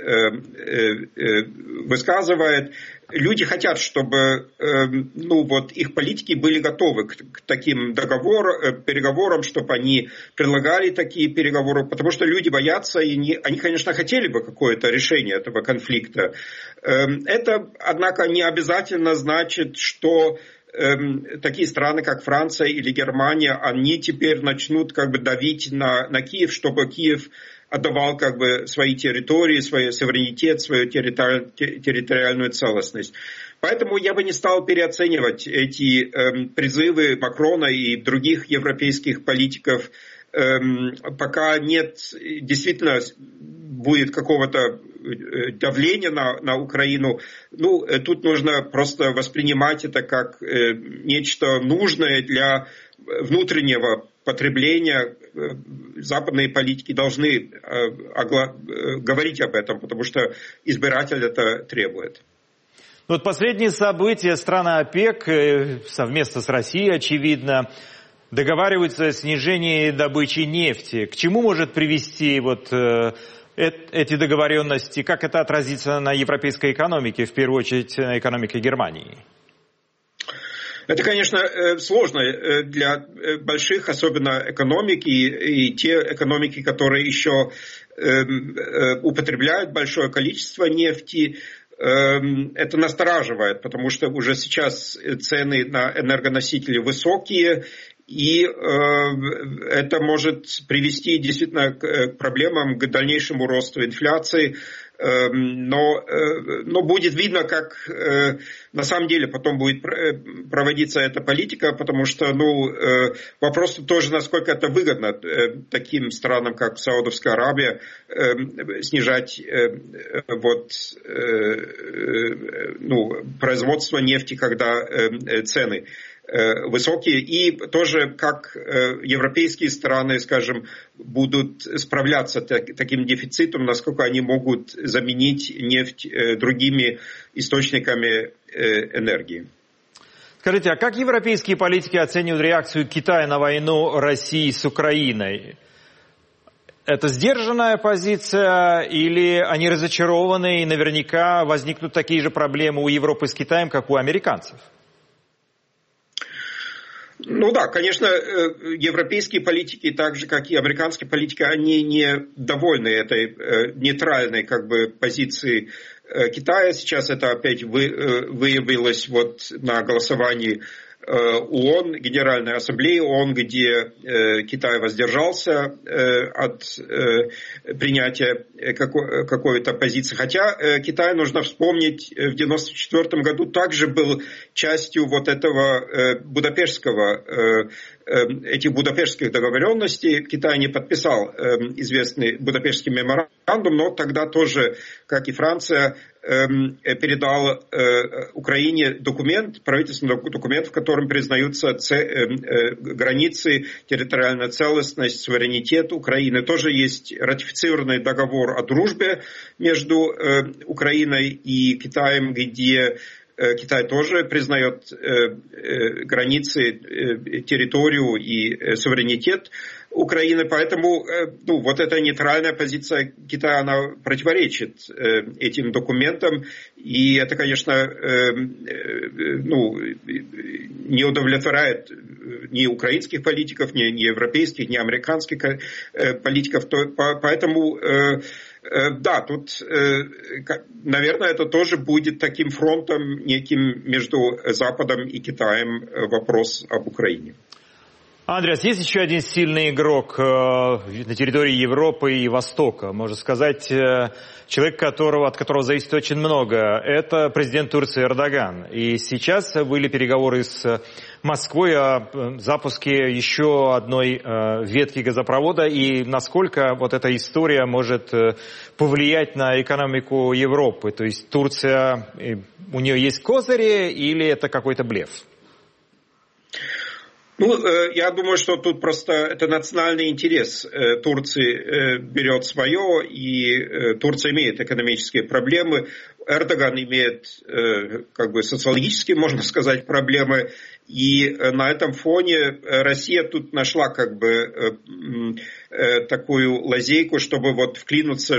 высказывает. Люди хотят, чтобы ну, вот, их политики были готовы к, к таким договорам, переговорам, чтобы они предлагали такие переговоры, потому что люди боятся, и не, они, конечно, хотели бы какое-то решение этого конфликта. Это, однако, не обязательно значит, что такие страны, как Франция или Германия, они теперь начнут как бы давить на, на Киев, чтобы Киев отдавал как бы свои территории, свой суверенитет, свою территори- территориальную целостность. Поэтому я бы не стал переоценивать эти э, призывы Макрона и других европейских политиков, э, пока нет действительно будет какого-то давления на, на Украину. Ну, тут нужно просто воспринимать это как э, нечто нужное для внутреннего потребления. Западные политики должны э, огла... говорить об этом, потому что избиратель это требует. Вот последние события страны ОПЕК совместно с Россией, очевидно, договариваются о снижении добычи нефти. К чему может привести вот э, эти договоренности? Как это отразится на европейской экономике, в первую очередь на экономике Германии? Это, конечно, сложно для больших, особенно экономик, и, и те экономики, которые еще употребляют большое количество нефти. Это настораживает, потому что уже сейчас цены на энергоносители высокие, и это может привести действительно к проблемам, к дальнейшему росту инфляции. Но, но будет видно, как на самом деле потом будет проводиться эта политика, потому что ну, вопрос тоже, насколько это выгодно таким странам, как Саудовская Аравия, снижать вот, ну, производство нефти, когда цены высокие, и тоже как европейские страны, скажем, будут справляться так, таким дефицитом, насколько они могут заменить нефть другими источниками энергии. Скажите, а как европейские политики оценивают реакцию Китая на войну России с Украиной? Это сдержанная позиция или они разочарованы и наверняка возникнут такие же проблемы у Европы с Китаем, как у американцев? Ну да, конечно, европейские политики, так же как и американские политики, они не довольны этой нейтральной как бы позиции Китая. Сейчас это опять выявилось вот на голосовании ООН, Генеральной Ассамблеи ООН, где Китай воздержался от принятия какой-то позиции. Хотя Китай, нужно вспомнить, в девяносто четвёртом году также был частью вот этого Будапештского, этих будапештских договоренностей. Китай не подписал известный Будапештский меморандум, но тогда тоже, как и Франция, передал Украине документ, правительственный документ, в котором признаются границы, территориальная целостность, суверенитет Украины. Тоже есть ратифицированный договор о дружбе между Украиной и Китаем, где Китай тоже признает границы, территорию и суверенитет Украины, поэтому ну, вот эта нейтральная позиция Китая, она противоречит этим документам, и это, конечно, ну, не удовлетворяет ни украинских политиков, ни, ни европейских, ни американских политиков, поэтому да, тут, наверное, это тоже будет таким фронтом неким между Западом и Китаем вопрос об Украине. Андреас, есть еще один сильный игрок на территории Европы и Востока, можно сказать, человек, которого, от которого зависит очень много. Это президент Турции Эрдоган. И сейчас были переговоры с Москвой о запуске еще одной ветки газопровода. И насколько вот эта история может повлиять на экономику Европы? То есть Турция, у нее есть козыри или это какой-то блеф? Ну, я думаю, что тут просто это национальный интерес Турции берет свое, и Турция имеет экономические проблемы. Эрдоган имеет как бы социологические, можно сказать, проблемы. И на этом фоне Россия тут нашла как бы такую лазейку, чтобы вот вклинуться.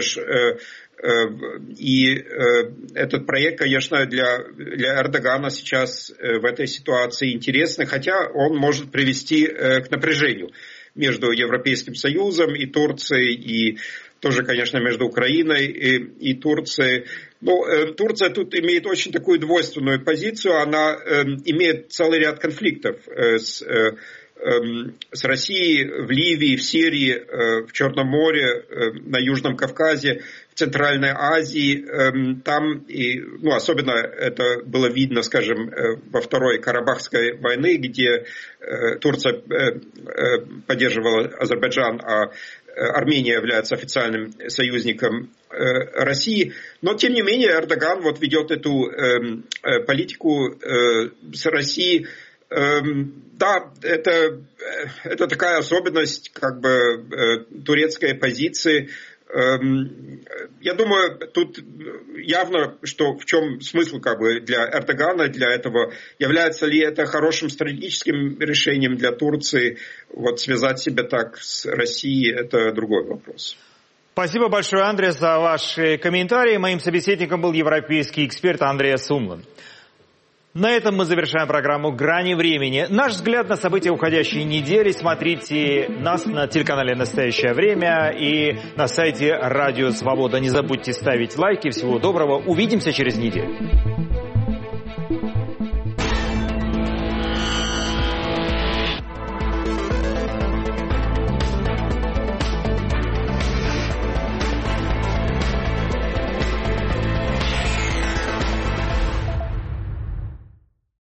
И этот проект, конечно, для, для Эрдогана сейчас в этой ситуации интересный, хотя он может привести к напряжению между Европейским Союзом и Турцией, и тоже, конечно, между Украиной и, и Турцией. Но э, Турция тут имеет очень такую двойственную позицию, она э, имеет целый ряд конфликтов э, с э, с Россией, в Ливии, в Сирии, в Черном море, на Южном Кавказе, в Центральной Азии. Там, и, ну, особенно это было видно, скажем, во Второй Карабахской войне, где Турция поддерживала Азербайджан, а Армения является официальным союзником России. Но, тем не менее, Эрдоган вот ведет эту политику с Россией. Да, это, это такая особенность как бы турецкой позиции. Я думаю, тут явно, что в чем смысл как бы для Эрдогана, для этого, является ли это хорошим стратегическим решением для Турции, вот связать себя так с Россией, это другой вопрос. Спасибо большое, Андреас, за ваши комментарии. Моим собеседником был европейский эксперт Андреас Умлан. На этом мы завершаем программу «Грани времени». Наш взгляд на события уходящей недели смотрите нас на телеканале «Настоящее время» и на сайте «Радио Свобода». Не забудьте ставить лайки. Всего доброго. Увидимся через неделю.